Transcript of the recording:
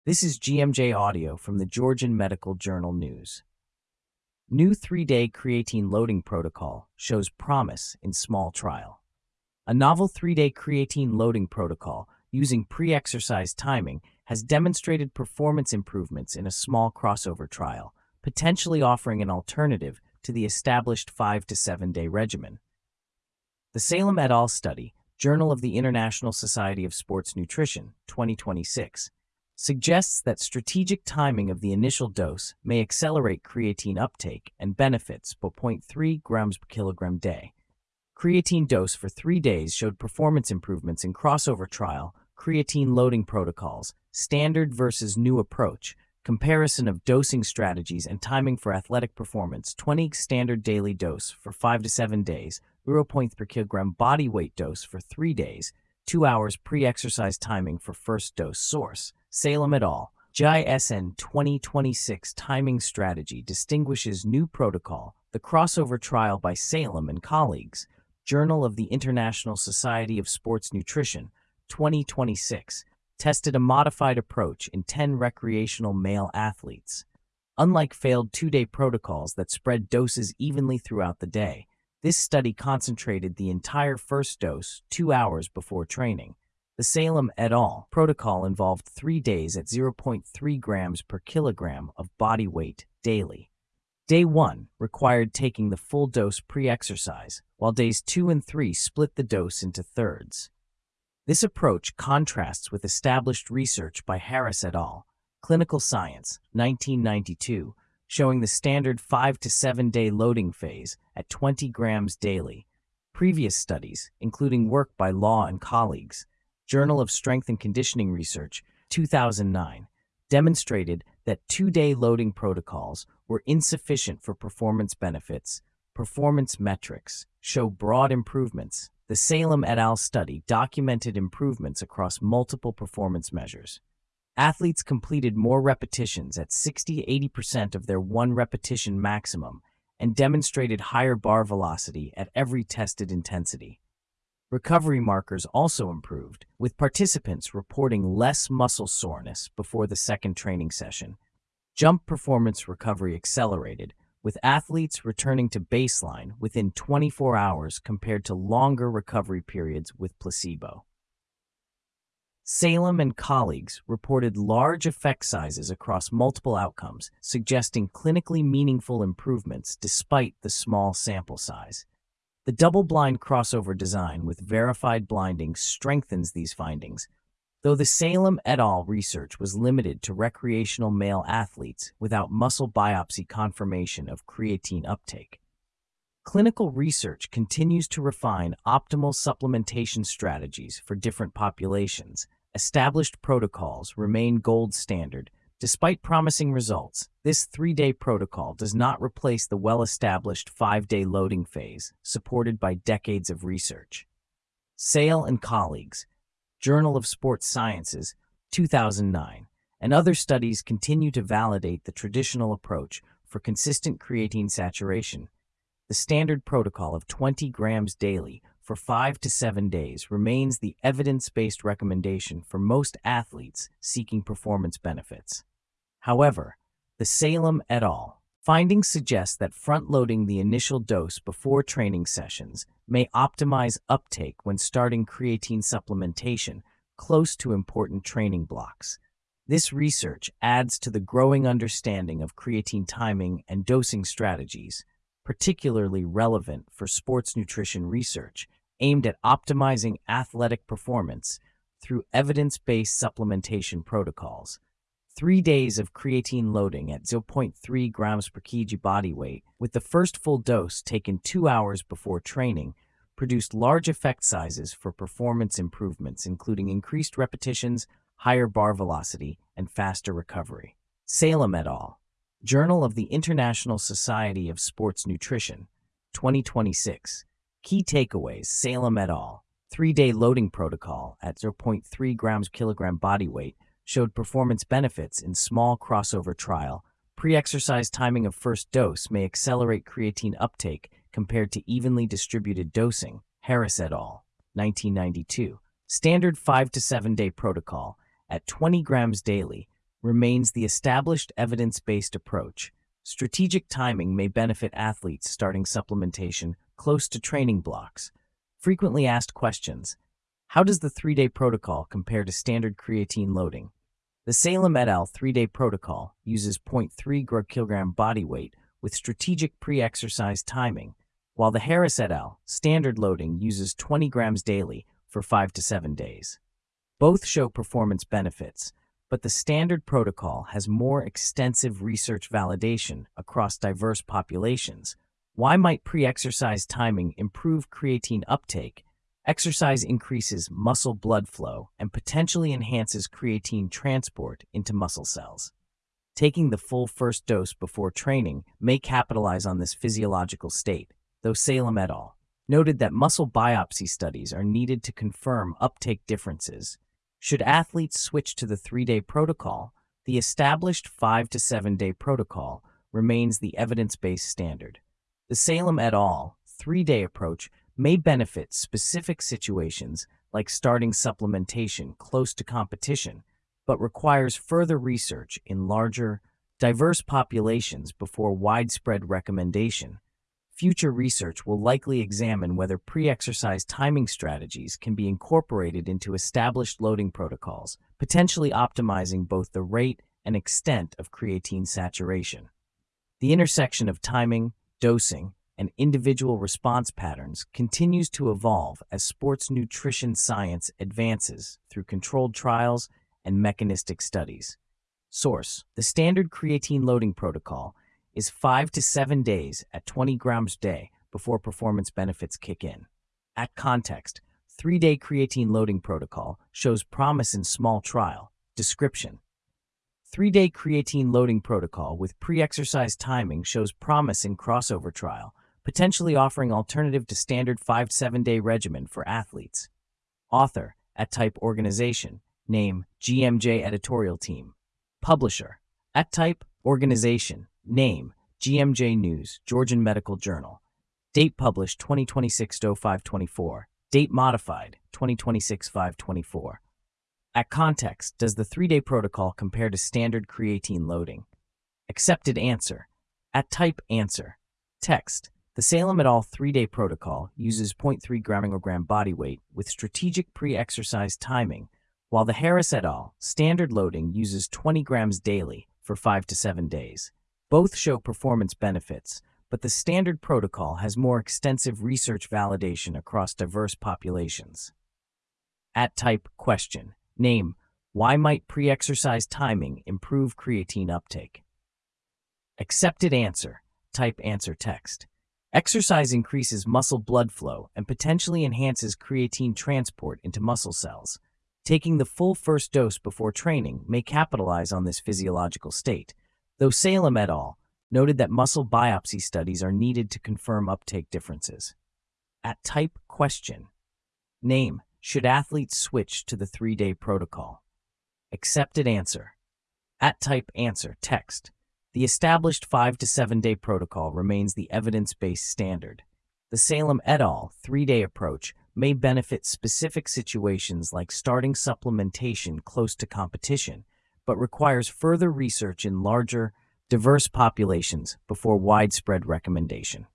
This is GMJ Audio from the Georgian Medical Journal News. New 3-day creatine loading protocol shows promise in small trial. A novel 3-day creatine loading protocol using pre-exercise timing has demonstrated performance improvements in a small crossover trial, potentially offering an alternative to the established 5 to 7-day regimen. The Salem et al. Study, Journal of the International Society of Sports Nutrition, 2026, suggests that strategic timing of the initial dose may accelerate creatine uptake and benefits by 0.3 grams per kilogram day. Creatine dose for 3 days showed performance improvements in crossover trial, creatine loading protocols, standard versus new approach, comparison of dosing strategies and timing for athletic performance, 20 standard daily dose for 5 to 7 days, 0.3 per kilogram body weight dose for 3 days, 2 hours pre-exercise timing for first dose source. Salem et al. JISN 2026 timing strategy distinguishes new protocol, the crossover trial by Salem and colleagues, Journal of the International Society of Sports Nutrition, 2026, tested a modified approach in 10 recreational male athletes. Unlike failed 2-day protocols that spread doses evenly throughout the day, this study concentrated the entire first dose 2 hours before training. The Salem et al. Protocol involved 3 days at 0.3 grams per kilogram of body weight daily. Day 1 required taking the full dose pre-exercise, while days 2 and 3 split the dose into thirds. This approach contrasts with established research by Harris et al., Clinical Science, 1992, showing the standard 5 to 7-day loading phase at 20 grams daily. Previous studies, including work by Law and colleagues, Journal of Strength and Conditioning Research, 2009, demonstrated that 2-day loading protocols were insufficient for performance benefits. Performance metrics show broad improvements. The Salem et al. Study documented improvements across multiple performance measures. Athletes completed more repetitions at 60 to 80% of their 1 repetition maximum and demonstrated higher bar velocity at every tested intensity. Recovery markers also improved, with participants reporting less muscle soreness before the second training session. Jump performance recovery accelerated, with athletes returning to baseline within 24 hours compared to longer recovery periods with placebo. Salem and colleagues reported large effect sizes across multiple outcomes, suggesting clinically meaningful improvements despite the small sample size. The double-blind crossover design with verified blinding strengthens these findings, though the Salem et al. Research was limited to recreational male athletes without muscle biopsy confirmation of creatine uptake. Clinical research continues to refine optimal supplementation strategies for different populations. Established protocols remain gold standard. Despite promising results, this 3-day protocol does not replace the well-established 5-day loading phase, supported by decades of research. Sale and colleagues, Journal of Sports Sciences, 2009, and other studies continue to validate the traditional approach for consistent creatine saturation. The standard protocol of 20 grams daily for 5 to 7 days remains the evidence-based recommendation for most athletes seeking performance benefits. However, the Salem et al. Findings suggest that front-loading the initial dose before training sessions may optimize uptake when starting creatine supplementation close to important training blocks. This research adds to the growing understanding of creatine timing and dosing strategies, particularly relevant for sports nutrition research aimed at optimizing athletic performance through evidence-based supplementation protocols. 3 days of creatine loading at 0.3 grams per kg body weight, with the first full dose taken 2 hours before training, produced large effect sizes for performance improvements, including increased repetitions, higher bar velocity, and faster recovery. Salem et al., Journal of the International Society of Sports Nutrition, 2026. Key takeaways: Salem et al. 3-day loading protocol at 0.3 grams per kilogram body weight showed performance benefits in small crossover trial. Pre-exercise timing of first dose may accelerate creatine uptake compared to evenly distributed dosing. Harris et al., 1992. Standard 5 to 7 day protocol at 20 grams daily remains the established evidence-based approach. Strategic timing may benefit athletes starting supplementation close to training blocks. Frequently asked questions. How does the 3-day protocol compare to standard creatine loading? The Salem et al. 3-day protocol uses 0.3 g/kg body weight with strategic pre-exercise timing, while the Harris et al. Standard loading uses 20 grams daily for 5 to 7 days. Both show performance benefits, but the standard protocol has more extensive research validation across diverse populations. Why might pre-exercise timing improve creatine uptake? Exercise increases muscle blood flow and potentially enhances creatine transport into muscle cells. Taking the full first dose before training may capitalize on this physiological state, though Salem et al. Noted that muscle biopsy studies are needed to confirm uptake differences. Should athletes switch to the 3-day protocol, the established 5 to 7-day protocol remains the evidence-based standard. The Salem et al. 3-day approach may benefit specific situations like starting supplementation close to competition, but requires further research in larger, diverse populations before widespread recommendation. Future research will likely examine whether pre-exercise timing strategies can be incorporated into established loading protocols, potentially optimizing both the rate and extent of creatine saturation. The intersection of timing, dosing, and individual response patterns continues to evolve as sports nutrition science advances through controlled trials and mechanistic studies. Source: the standard creatine loading protocol is 5 to 7 days at 20 grams a day before performance benefits kick in. At context, 3-day creatine loading protocol shows promise in small trial. Description: 3-day creatine loading protocol with pre-exercise timing shows promise in crossover trial, potentially offering alternative to standard 5-7-day regimen for athletes. Author: AtType Organization. Name: GMJ Editorial Team. Publisher: AtType Organization. Name: GMJ News, Georgian Medical Journal. Date published 2026-05-24. Date modified 2026-5-24. At context, does the 3-day protocol compare to standard creatine loading? Accepted answer. AtType answer. Text: the Salem et al. 3-day protocol uses 0.3 g/kg body weight with strategic pre-exercise timing, while the Harris et al. Standard loading uses 20 grams daily for 5 to 7 days. Both show performance benefits, but the standard protocol has more extensive research validation across diverse populations. AtType question. Name: why might pre-exercise timing improve creatine uptake? Accepted answer. Type answer text. Exercise increases muscle blood flow and potentially enhances creatine transport into muscle cells. Taking the full first dose before training may capitalize on this physiological state, though Salem et al. Noted that muscle biopsy studies are needed to confirm uptake differences. AtType question. Name: should athletes switch to the 3-day protocol? Accepted answer. AtType answer text. The established 5 to 7-day protocol remains the evidence-based standard. The Salem et al. 3-day approach may benefit specific situations like starting supplementation close to competition, but requires further research in larger, diverse populations before widespread recommendation.